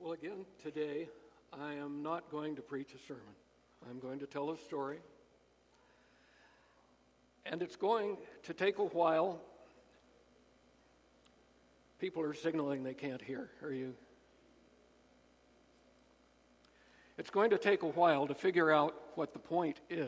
Well, again, today I am not going to preach a sermon. I'm going to tell a story. And it's going to take a while. People are signaling they can't hear. Are you? It's going to take a while to figure out what the point is.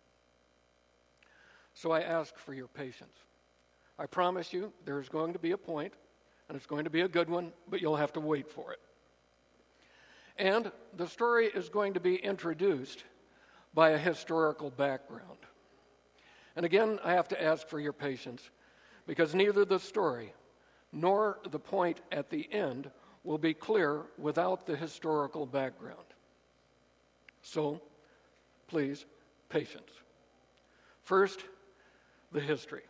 So I ask for your patience. I promise you there's going to be a point, and it's going to be a good one, but you'll have to wait for it. And the story is going to be introduced by a historical background. And again, I have to ask for your patience, because neither the story nor the point at the end will be clear without the historical background. So, please, patience. First, the history.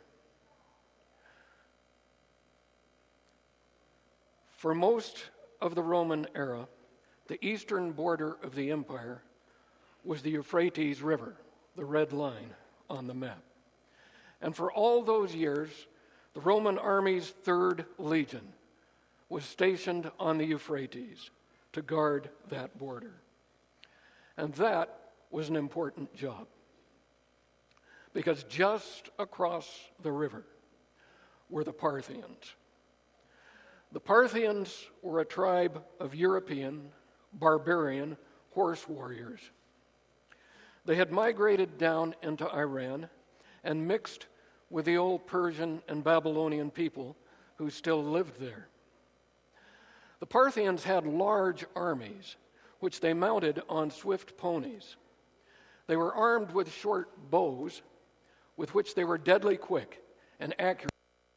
For most of the Roman era, the eastern border of the empire was the Euphrates River, the red line on the map. And for all those years, the Roman army's Third Legion was stationed on the Euphrates to guard that border. And that was an important job, because just across the river were the Parthians. The Parthians were a tribe of European, barbarian horse warriors. They had migrated down into Iran and mixed with the old Persian and Babylonian people who still lived there. The Parthians had large armies, which they mounted on swift ponies. They were armed with short bows, with which they were deadly quick and accurate.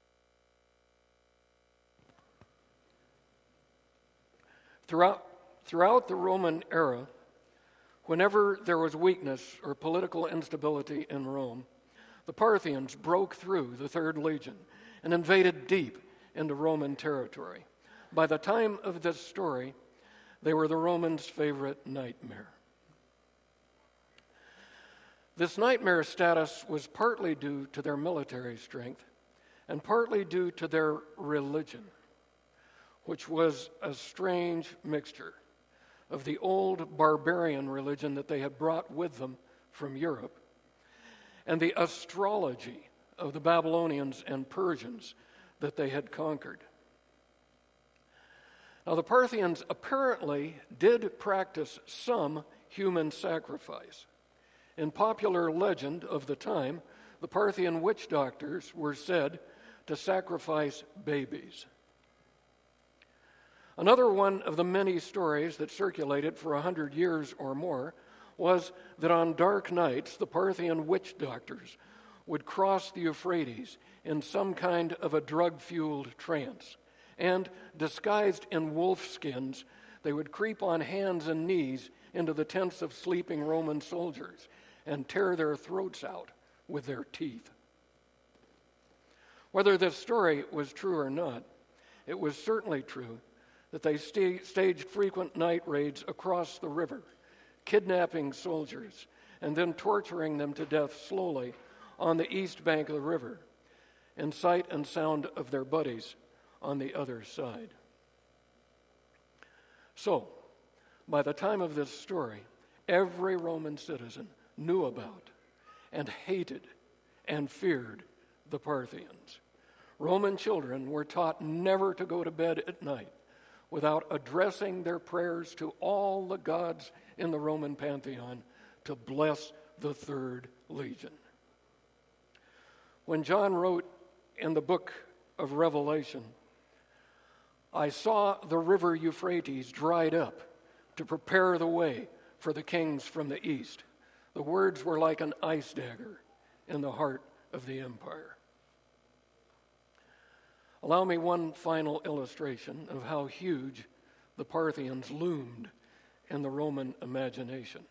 Throughout the Roman era, whenever there was weakness or political instability in Rome, the Parthians broke through the Third Legion and invaded deep into Roman territory. By the time of this story, they were the Romans' favorite nightmare. This nightmare status was partly due to their military strength and partly due to their religion, which was a strange mixture of the old barbarian religion that they had brought with them from Europe and the astrology of the Babylonians and Persians that they had conquered. Now, the Parthians apparently did practice some human sacrifice. In popular legend of the time, the Parthian witch doctors were said to sacrifice babies. Another one of the many stories that circulated for 100 years or more was that on dark nights, the Parthian witch doctors would cross the Euphrates in some kind of a drug-fueled trance, and, disguised in wolf skins, they would creep on hands and knees into the tents of sleeping Roman soldiers and tear their throats out with their teeth. Whether this story was true or not, it was certainly true that they staged frequent night raids across the river, kidnapping soldiers and then torturing them to death slowly on the east bank of the river, in sight and sound of their buddies on the other side. So, by the time of this story, every Roman citizen knew about and hated and feared the Parthians. Roman children were taught never to go to bed at night without addressing their prayers to all the gods in the Roman pantheon to bless the Third Legion. When John wrote in the book of Revelation, "I saw the river Euphrates dried up to prepare the way for the kings from the east," the words were like an ice dagger in the heart of the empire. Allow me one final illustration of how huge the Parthians loomed in the Roman imagination.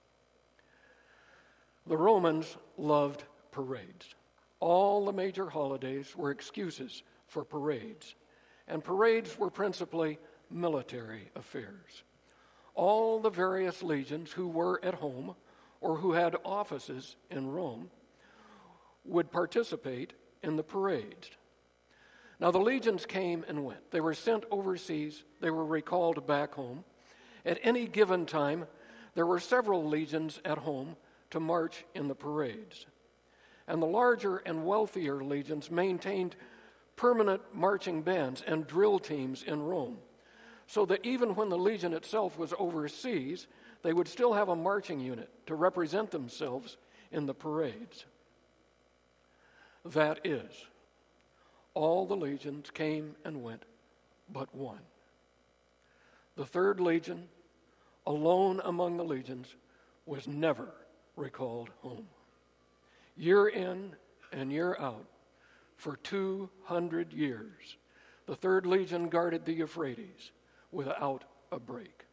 The Romans loved parades. All the major holidays were excuses for parades, and parades were principally military affairs. All the various legions who were at home or who had offices in Rome would participate in the parades. Now the legions came and went. They were sent overseas. They were recalled back home. At any given time, there were several legions at home to march in the parades. And the larger and wealthier legions maintained permanent marching bands and drill teams in Rome, so that even when the legion itself was overseas, they would still have a marching unit to represent themselves in the parades. That is, all the legions came and went but one. The third legion, alone among the legions, was never recalled home. Year in and year out, for 200 years, the third legion guarded the Euphrates without a break.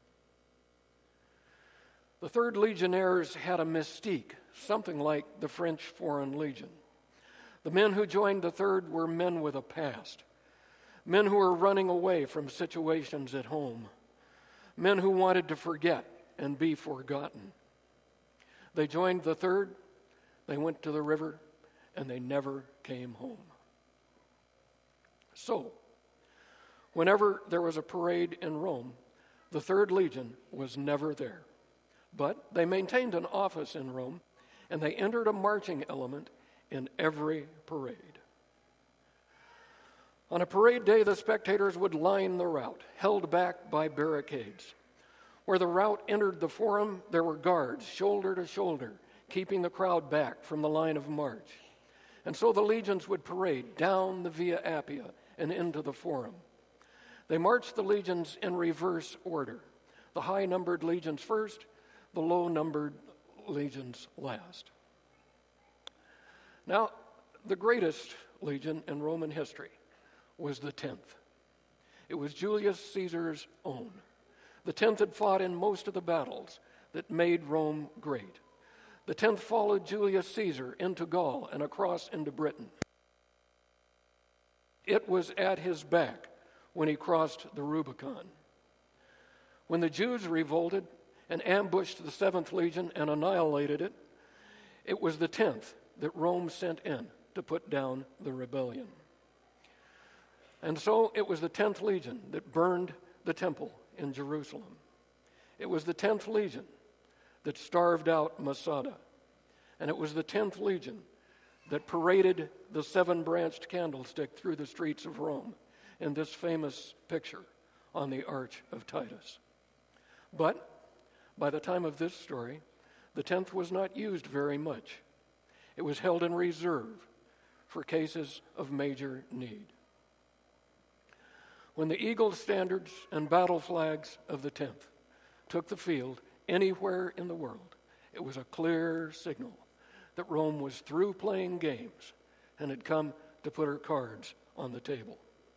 The third legionnaires had a mystique, something like the French Foreign Legion. The men who joined the third were men with a past, men who were running away from situations at home, men who wanted to forget and be forgotten. They joined the third, they went to the river, and they never came home. So, whenever there was a parade in Rome, the third legion was never there. But they maintained an office in Rome, and they entered a marching element in every parade. On a parade day, the spectators would line the route, held back by barricades. Where the route entered the forum, there were guards, shoulder to shoulder, keeping the crowd back from the line of march. And so the legions would parade down the Via Appia and into the forum. They marched the legions in reverse order, the high-numbered legions first, the low-numbered legions last. Now, the greatest legion in Roman history was the 10th. It was Julius Caesar's own. The 10th had fought in most of the battles that made Rome great. The 10th followed Julius Caesar into Gaul and across into Britain. It was at his back when he crossed the Rubicon. When the Jews revolted and ambushed the 7th Legion and annihilated it, it was the 10th that Rome sent in to put down the rebellion. And so it was the 10th Legion that burned the temple in Jerusalem. It was the 10th Legion that starved out Masada. And it was the 10th Legion that paraded the 7-branched candlestick through the streets of Rome in this famous picture on the Arch of Titus. But by the time of this story, the 10th was not used very much. It was held in reserve for cases of major need. When the eagle standards and battle flags of the 10th took the field anywhere in the world, it was a clear signal that Rome was through playing games and had come to put her cards on the table.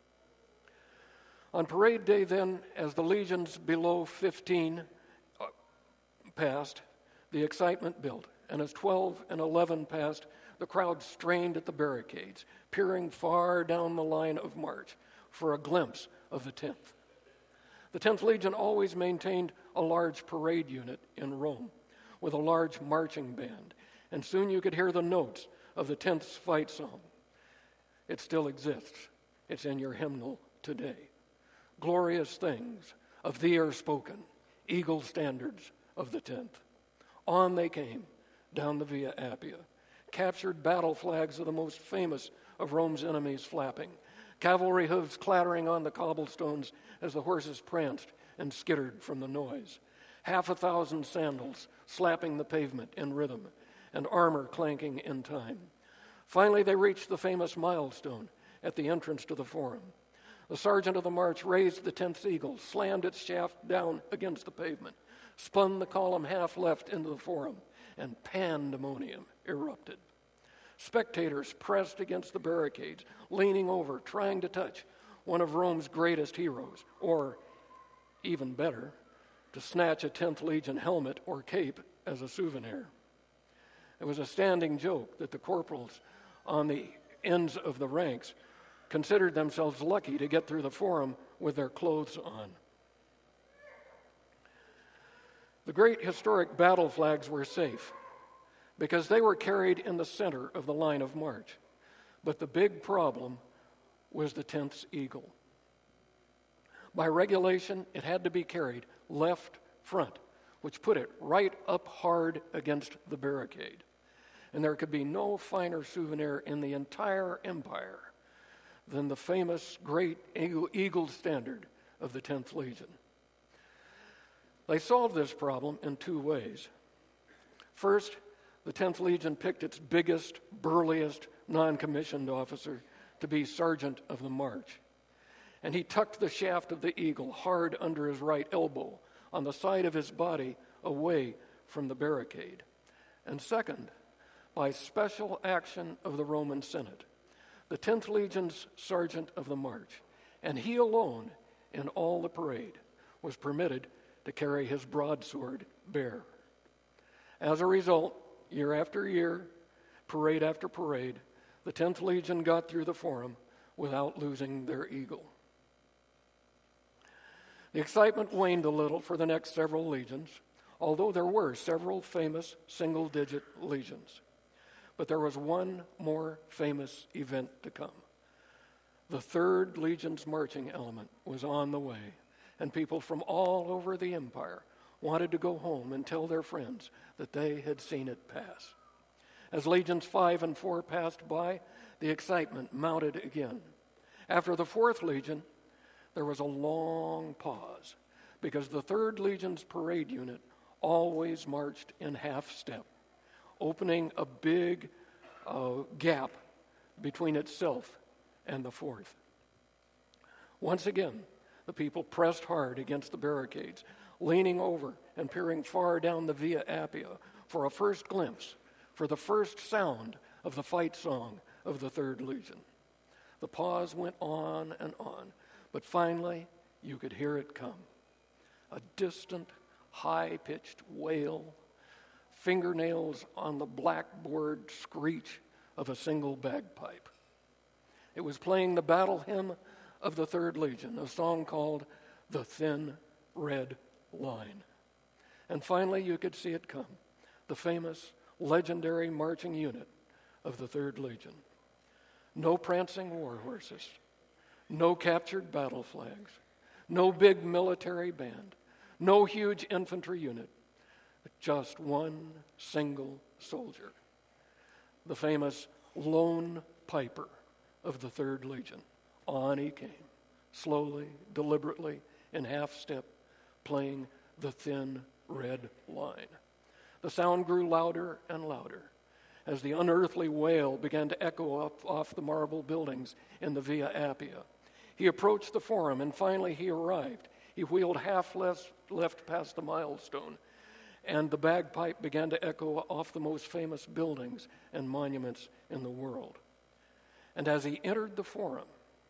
On parade day then, as the legions below 15 passed, the excitement built. And as 12 and 11 passed, the crowd strained at the barricades, peering far down the line of march for a glimpse of the 10th. The 10th Legion always maintained a large parade unit in Rome with a large marching band, and soon you could hear the notes of the 10th's fight song. It still exists. It's in your hymnal today. Glorious things of thee are spoken, eagle standards of the 10th. On they came down the Via Appia, captured battle flags of the most famous of Rome's enemies flapping, cavalry hooves clattering on the cobblestones as the horses pranced and skittered from the noise, 1,000 sandals slapping the pavement in rhythm, and armor clanking in time. Finally, they reached the famous milestone at the entrance to the forum. The sergeant of the march raised the 10th eagle, slammed its shaft down against the pavement, spun the column half left into the forum, and pandemonium erupted. Spectators pressed against the barricades, leaning over, trying to touch one of Rome's greatest heroes, or, even better, to snatch a 10th Legion helmet or cape as a souvenir. It was a standing joke that the corporals on the ends of the ranks considered themselves lucky to get through the forum with their clothes on. The great historic battle flags were safe because they were carried in the center of the line of march. But the big problem was the 10th eagle. By regulation, it had to be carried left front, which put it right up hard against the barricade. And there could be no finer souvenir in the entire empire than the famous great eagle standard of the 10th Legion. They solved this problem in two ways. First, the 10th Legion picked its biggest, burliest, non-commissioned officer to be sergeant of the march. And he tucked the shaft of the eagle hard under his right elbow on the side of his body away from the barricade. And second, by special action of the Roman Senate, the 10th Legion's sergeant of the march, and he alone in all the parade, was permitted to carry his broadsword bare. As a result, year after year, parade after parade, the 10th Legion got through the Forum without losing their eagle. The excitement waned a little for the next several legions, although there were several famous single-digit legions. But there was one more famous event to come. The 3rd Legion's marching element was on the way, and people from all over the empire wanted to go home and tell their friends that they had seen it pass. As Legions 5 and 4 passed by, the excitement mounted again. After the 4th Legion, there was a long pause because the 3rd Legion's parade unit always marched in half step, opening a big gap between itself and the 4th. Once again, the people pressed hard against the barricades, leaning over and peering far down the Via Appia for a first glimpse, for the first sound of the fight song of the 3rd Legion. The pause went on and on, but finally you could hear it come. A distant, high-pitched wail, fingernails on the blackboard screech of a single bagpipe. It was playing the battle hymn of the 3rd Legion, a song called The Thin Red Line. And finally you could see it come, the famous, legendary marching unit of the 3rd Legion. No prancing war horses, no captured battle flags, no big military band, no huge infantry unit, but just one single soldier, the famous lone piper of the 3rd Legion. On he came, slowly, deliberately, in half step, playing The Thin Red Line. The sound grew louder and louder as the unearthly wail began to echo up off the marble buildings in the Via Appia. He approached the Forum, and finally he arrived. He wheeled half left past the milestone, and the bagpipe began to echo off the most famous buildings and monuments in the world. And as he entered the Forum,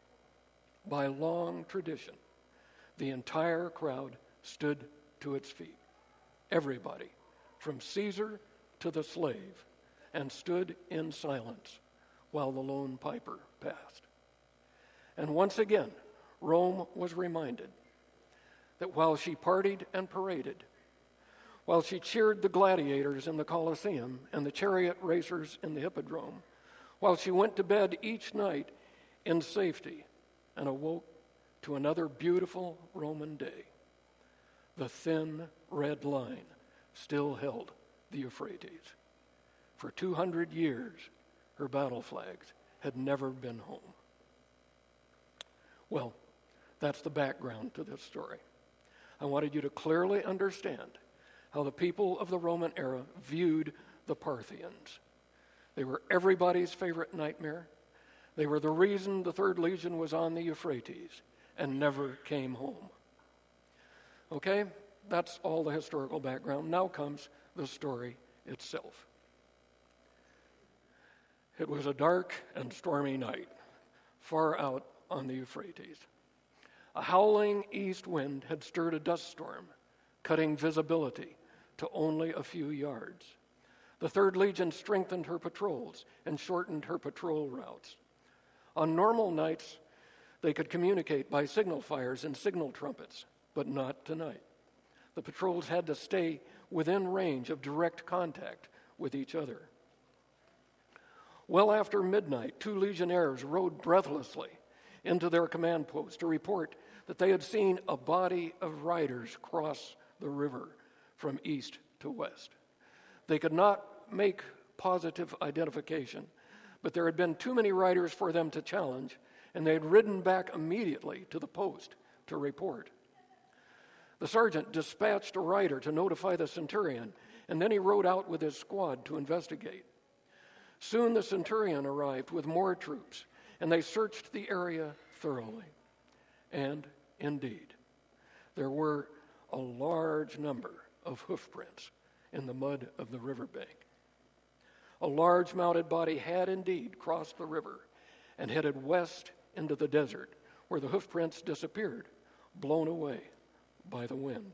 by long tradition, the entire crowd stood to its feet. Everybody, from Caesar to the slave, and stood in silence while the lone piper passed. And once again, Rome was reminded that while she partied and paraded, while she cheered the gladiators in the Colosseum and the chariot racers in the Hippodrome, while she went to bed each night in safety and awoke to another beautiful Roman day, the thin red line still held the Euphrates. For 200 years, her battle flags had never been home. Well, that's the background to this story. I wanted you to clearly understand how the people of the Roman era viewed the Parthians. They were everybody's favorite nightmare. They were the reason the 3rd Legion was on the Euphrates and never came home. Okay, that's all the historical background. Now comes the story itself. It was a dark and stormy night, far out on the Euphrates. A howling east wind had stirred a dust storm, cutting visibility to only a few yards. The 3rd Legion strengthened her patrols and shortened her patrol routes. On normal nights, they could communicate by signal fires and signal trumpets, but not tonight. The patrols had to stay within range of direct contact with each other. Well after midnight, 2 legionnaires rode breathlessly into their command post to report that they had seen a body of riders cross the river from east to west. They could not make positive identification, but there had been too many riders for them to challenge, and they had ridden back immediately to the post to report. The sergeant dispatched a rider to notify the centurion, and then he rode out with his squad to investigate. Soon the centurion arrived with more troops, and they searched the area thoroughly. And indeed, there were a large number of hoofprints in the mud of the riverbank. A large mounted body had indeed crossed the river and headed west into the desert, where the hoofprints disappeared, blown away by the wind.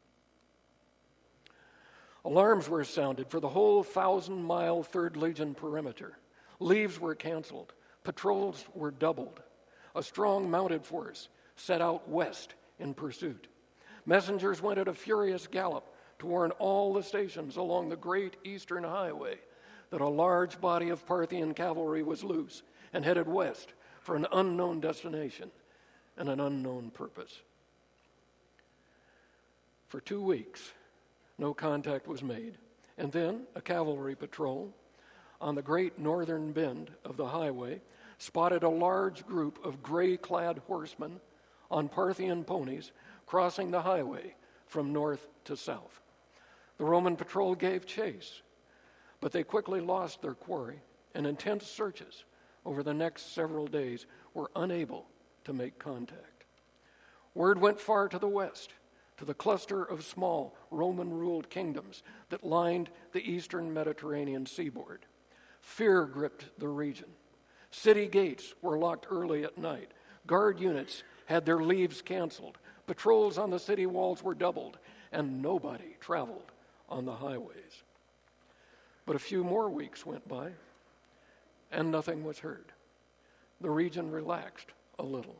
Alarms were sounded for the whole 1,000-mile 3rd Legion perimeter. Leaves were canceled. Patrols were doubled. A strong mounted force set out west in pursuit. Messengers went at a furious gallop to warn all the stations along the great eastern highway that a large body of Parthian cavalry was loose and headed west for an unknown destination and an unknown purpose. For 2 weeks, no contact was made, and then a cavalry patrol on the great northern bend of the highway spotted a large group of gray-clad horsemen on Parthian ponies crossing the highway from north to south. The Roman patrol gave chase, but they quickly lost their quarry, and intense searches over the next several days were unable to make contact. Word went far to the west, to the cluster of small Roman-ruled kingdoms that lined the eastern Mediterranean seaboard. Fear gripped the region. City gates were locked early at night. Guard units had their leaves canceled. Patrols on the city walls were doubled, and nobody traveled on the highways. But a few more weeks went by, and nothing was heard. The region relaxed a little.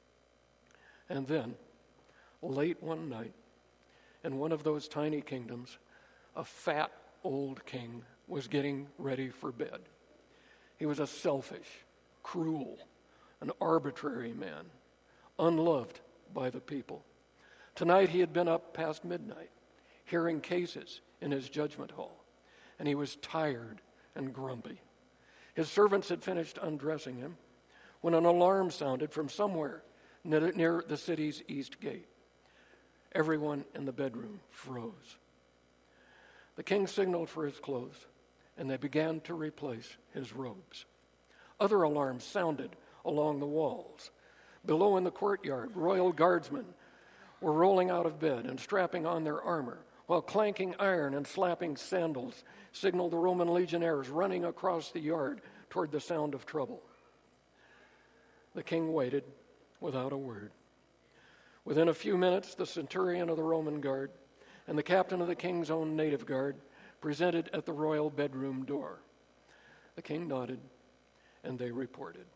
And then, late one night, in one of those tiny kingdoms, a fat old king was getting ready for bed. He was a selfish, cruel, an arbitrary man, unloved by the people. Tonight he had been up past midnight, hearing cases in his judgment hall, and he was tired and grumpy. His servants had finished undressing him when an alarm sounded from somewhere near the city's east gate. Everyone in the bedroom froze. The king signaled for his clothes, and they began to replace his robes. Other alarms sounded along the walls. Below in the courtyard, royal guardsmen were rolling out of bed and strapping on their armor, while clanking iron and slapping sandals signaled the Roman legionnaires running across the yard toward the sound of trouble. The king waited without a word. Within a few minutes, the centurion of the Roman guard and the captain of the king's own native guard presented at the royal bedroom door. The king nodded, and they reported.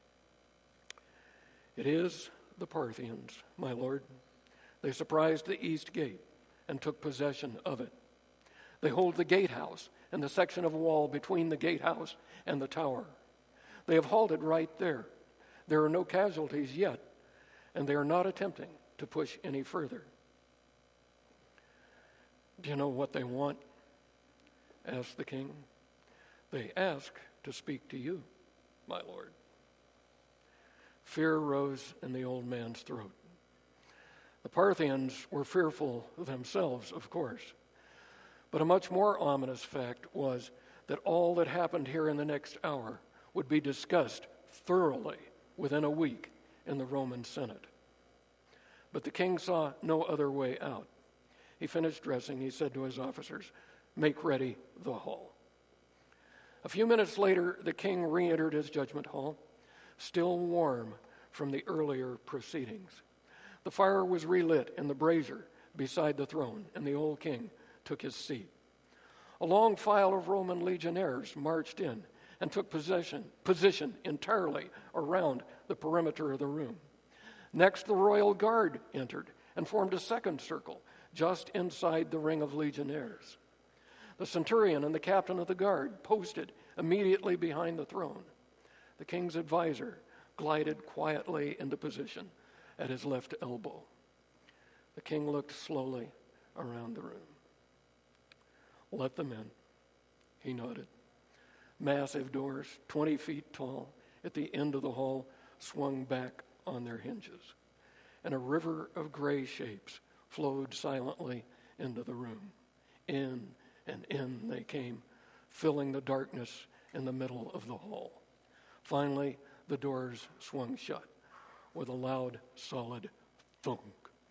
"It is the Parthians, my lord. They surprised the east gate and took possession of it. They hold the gatehouse and the section of wall between the gatehouse and the tower. They have halted right there. There are no casualties yet, and they are not attempting to push any further." "Do you know what they want?" asked the king. "They ask to speak to you, my lord." Fear rose in the old man's throat. The Parthians were fearful themselves, of course, but a much more ominous fact was that all that happened here in the next hour would be discussed thoroughly within a week in the Roman Senate. But the king saw no other way out. He finished dressing. He said to his officers, "Make ready the hall." A few minutes later, the king re-entered his judgment hall, still warm from the earlier proceedings. The fire was relit in the brazier beside the throne, and the old king took his seat. A long file of Roman legionnaires marched in and took position entirely around the perimeter of the room. Next, the royal guard entered and formed a second circle just inside the ring of legionnaires. The centurion and the captain of the guard posted immediately behind the throne. The king's advisor glided quietly into position at his left elbow. The king looked slowly around the room. "Let them in," he nodded. Massive doors, 20 feet tall, at the end of the hall swung back on their hinges, and a river of gray shapes flowed silently into the room. In and in they came, filling the darkness in the middle of the hall. Finally, the doors swung shut with a loud, solid thunk.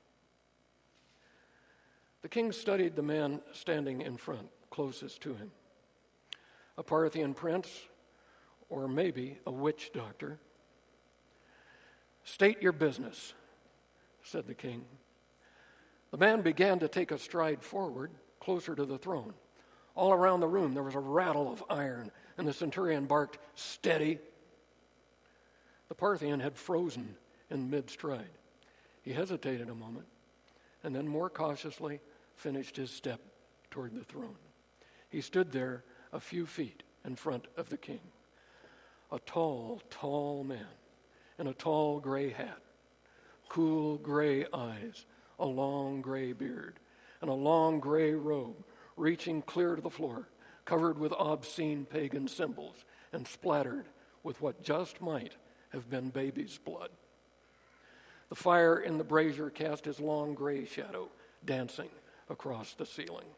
The king studied the man standing in front, closest to him. A Parthian prince, or maybe a witch doctor. "State your business," said the king. The man began to take a stride forward, closer to the throne. All around the room there was a rattle of iron, and the centurion barked, "Steady!" The Parthian had frozen in mid-stride. He hesitated a moment, and then more cautiously finished his step toward the throne. He stood there a few feet in front of the king. A tall, tall man in a tall gray hat, cool gray eyes, a long gray beard, and a long gray robe reaching clear to the floor, covered with obscene pagan symbols and splattered with what just might have been baby's blood. The fire in the brazier cast his long gray shadow dancing across the ceiling.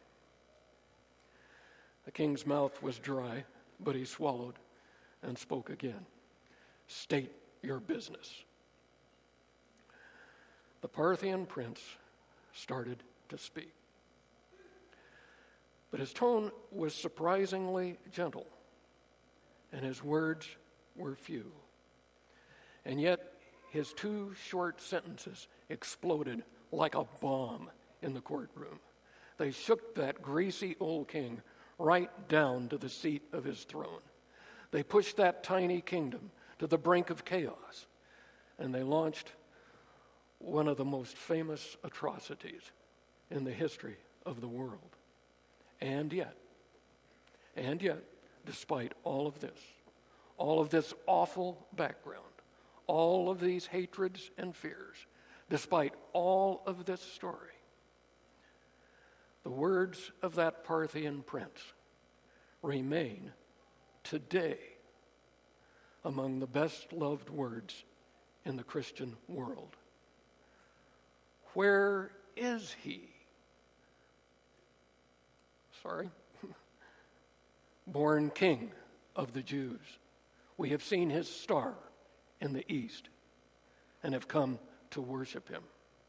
The king's mouth was dry, but he swallowed and spoke again. "State your business." The Parthian prince started to speak, but his tone was surprisingly gentle, and his words were few. And yet, his 2 short sentences exploded like a bomb in the courtroom. They shook that greasy old king right down to the seat of his throne. They pushed that tiny kingdom to the brink of chaos, and they launched one of the most famous atrocities in the history of the world. And yet, despite all of this awful background, all of these hatreds and fears, despite all of this story, the words of that Parthian prince remain today among the best loved words in the Christian world. Where is he? Born King of the Jews. We have seen his star in the east and have come to worship him.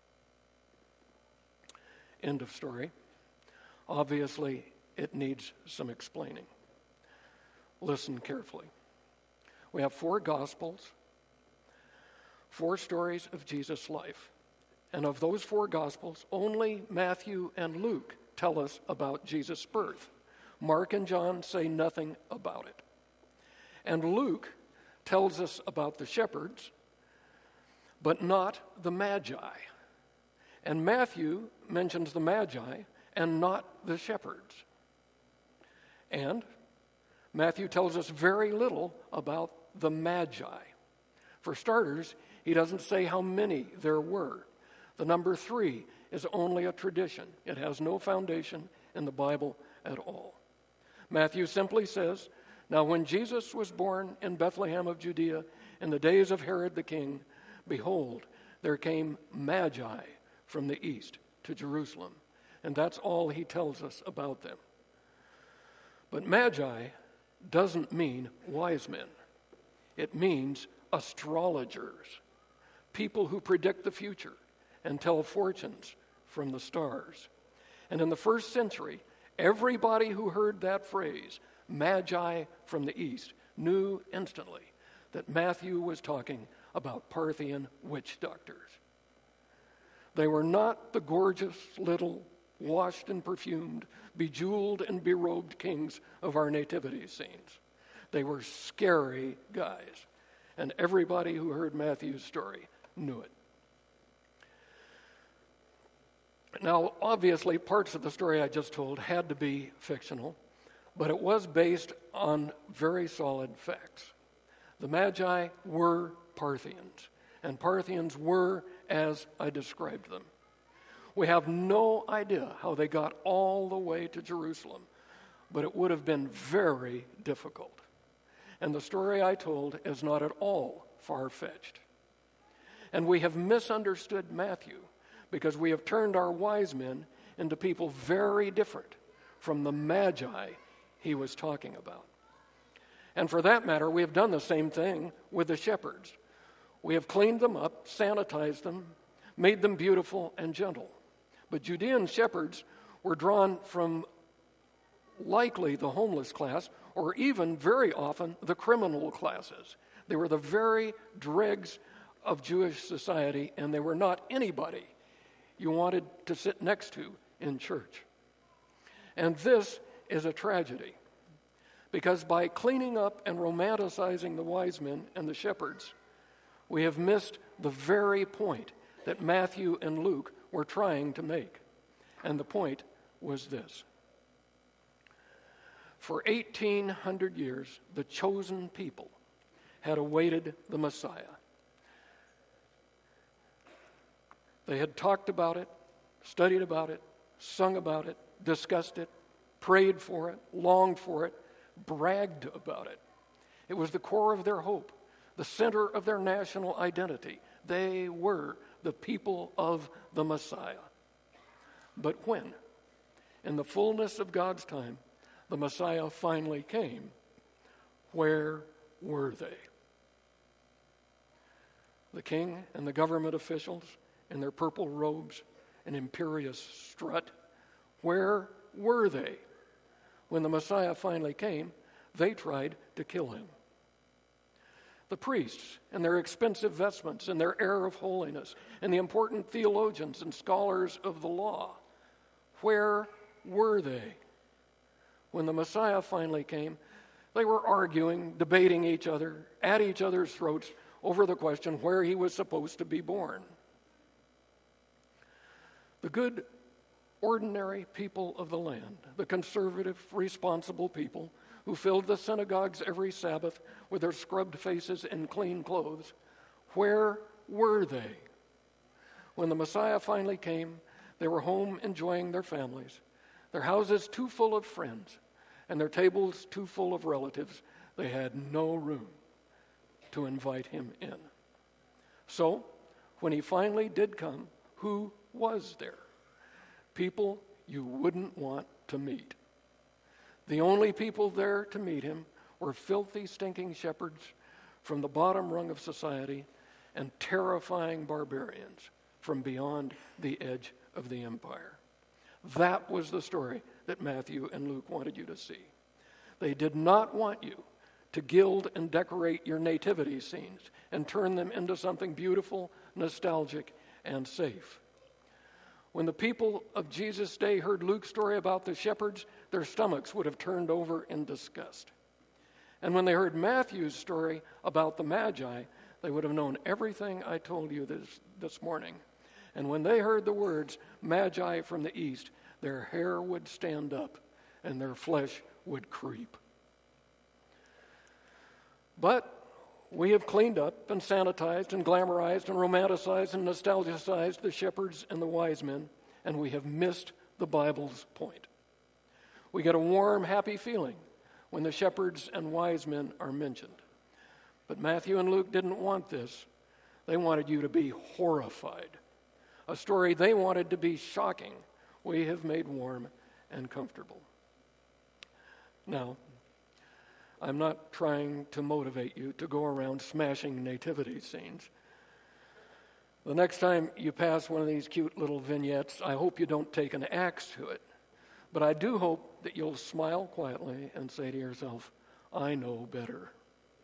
End of story. Obviously, it needs some explaining. Listen carefully. We have 4 Gospels, 4 stories of Jesus' life. And of those 4 Gospels, only Matthew and Luke tell us about Jesus' birth. Mark and John say nothing about it. And Luke tells us about the shepherds, but not the Magi. And Matthew mentions the Magi and not the shepherds. And Matthew tells us very little about the Magi. For starters, he doesn't say how many there were. The number 3 is only a tradition. It has no foundation in the Bible at all. Matthew simply says, "Now when Jesus was born in Bethlehem of Judea in the days of Herod the king, behold, there came Magi from the east to Jerusalem." And that's all he tells us about them. But Magi doesn't mean wise men. It means astrologers, people who predict the future and tell fortunes from the stars. And in the first century, everybody who heard that phrase, Magi from the east, knew instantly that Matthew was talking about Parthian witch doctors. They were not the gorgeous little washed and perfumed, bejeweled and berobed kings of our nativity scenes. They were scary guys, and everybody who heard Matthew's story knew it. Now, obviously, parts of the story I just told had to be fictional, but it was based on very solid facts. The Magi were Parthians, and Parthians were as I described them. We have no idea how they got all the way to Jerusalem, but it would have been very difficult. And the story I told is not at all far-fetched. And we have misunderstood Matthew because we have turned our wise men into people very different from the magi he was talking about. And for that matter, we have done the same thing with the shepherds. We have cleaned them up, sanitized them, made them beautiful and gentle. But Judean shepherds were drawn from likely the homeless class, or even very often the criminal classes. They were the very dregs of Jewish society, and they were not anybody you wanted to sit next to in church. And this is a tragedy, because by cleaning up and romanticizing the wise men and the shepherds, we have missed the very point that Matthew and Luke were trying to make. And the point was this. For 1,800 years, the chosen people had awaited the Messiah. They had talked about it, studied about it, sung about it, discussed it, prayed for it, longed for it, bragged about it. It was the core of their hope, the center of their national identity. They were the people of the Messiah. But when, in the fullness of God's time, the Messiah finally came, where were they? The king and the government officials in their purple robes and imperious strut, where were they? When the Messiah finally came, they tried to kill him. The priests and their expensive vestments and their air of holiness and the important theologians and scholars of the law, where were they? When the Messiah finally came, they were arguing, debating each other, at each other's throats over the question where he was supposed to be born. The good, ordinary people of the land, the conservative, responsible people who filled the synagogues every Sabbath with their scrubbed faces and clean clothes, where were they? When the Messiah finally came, they were home enjoying their families, their houses too full of friends, and their tables too full of relatives. They had no room to invite him in. So, when he finally did come, who was there? People you wouldn't want to meet. The only people there to meet him were filthy, stinking shepherds from the bottom rung of society and terrifying barbarians from beyond the edge of the empire. That was the story that Matthew and Luke wanted you to see. They did not want you to gild and decorate your nativity scenes and turn them into something beautiful, nostalgic, and safe. When the people of Jesus' day heard Luke's story about the shepherds, their stomachs would have turned over in disgust. And when they heard Matthew's story about the Magi, they would have known everything I told you this morning. And when they heard the words, Magi from the east, their hair would stand up and their flesh would creep. But we have cleaned up and sanitized and glamorized and romanticized and nostalgicized the shepherds and the wise men, and we have missed the Bible's point. We get a warm, happy feeling when the shepherds and wise men are mentioned. But Matthew and Luke didn't want this. They wanted you to be horrified. A story they wanted to be shocking, we have made warm and comfortable. Now, I'm not trying to motivate you to go around smashing nativity scenes. The next time you pass one of these cute little vignettes, I hope you don't take an axe to it. But I do hope that you'll smile quietly and say to yourself, I know better.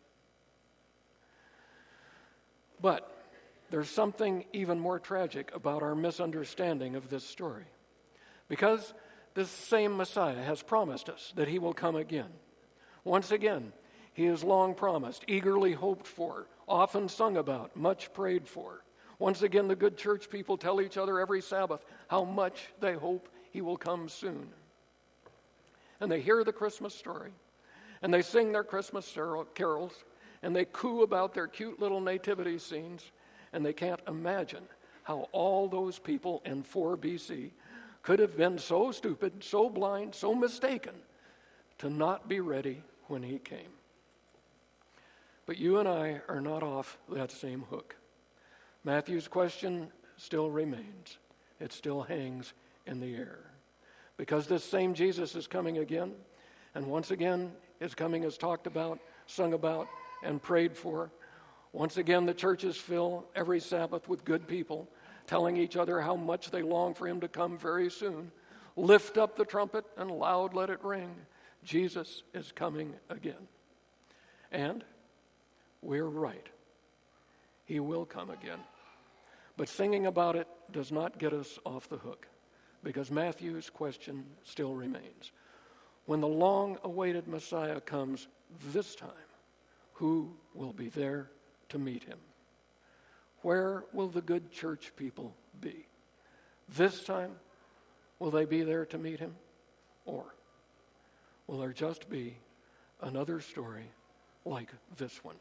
But there's something even more tragic about our misunderstanding of this story. Because this same Messiah has promised us that he will come again. Once again, he is long promised, eagerly hoped for, often sung about, much prayed for. Once again, the good church people tell each other every Sabbath how much they hope he will come soon. And they hear the Christmas story, and they sing their Christmas carols, and they coo about their cute little nativity scenes, and they can't imagine how all those people in 4 BC could have been so stupid, so blind, so mistaken to not be ready when he came. But you and I are not off that same hook. Matthew's question still remains. It still hangs in the air. Because this same Jesus is coming again, and once again his coming is talked about, sung about, and prayed for. Once again the churches fill every Sabbath with good people, telling each other how much they long for him to come very soon. Lift up the trumpet and loud let it ring. Jesus is coming again. And we're right. He will come again. But singing about it does not get us off the hook, because Matthew's question still remains. When the long-awaited Messiah comes this time, who will be there to meet him? Where will the good church people be? This time, will they be there to meet him? Or will there just be another story like this one?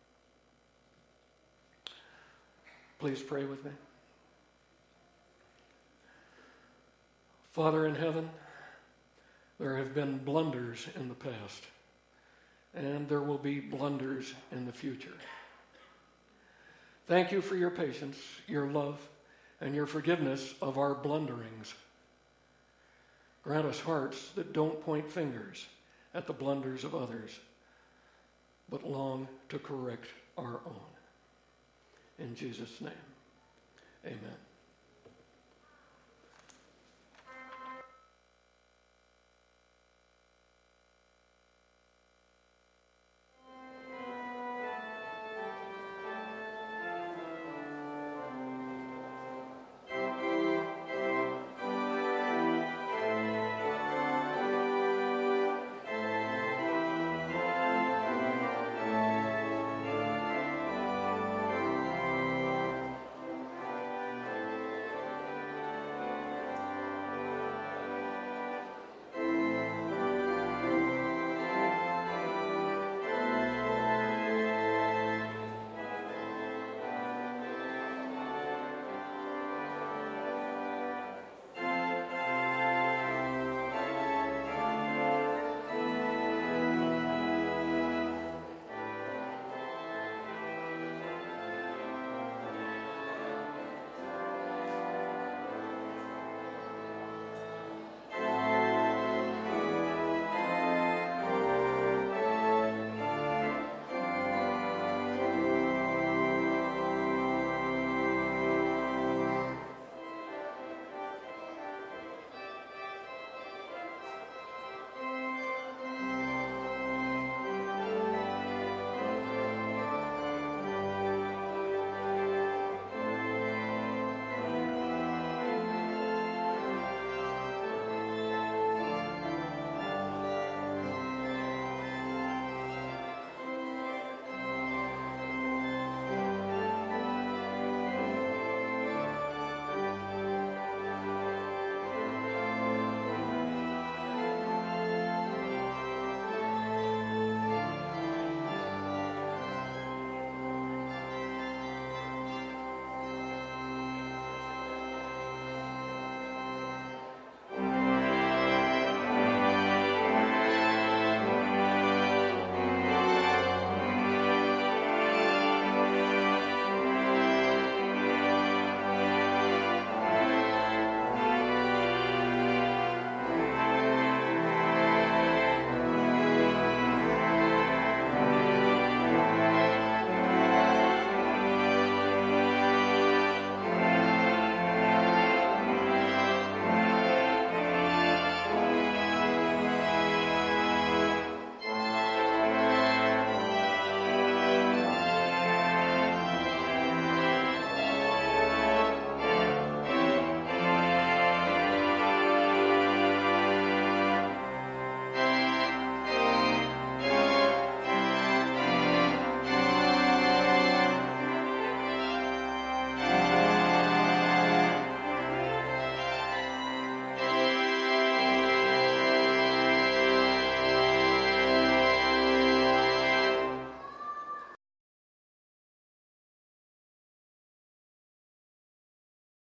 Please pray with me. Father in heaven, there have been blunders in the past, and there will be blunders in the future. Thank you for your patience, your love, and your forgiveness of our blunderings. Grant us hearts that don't point fingers at the blunders of others, but long to correct our own. In Jesus' name, amen.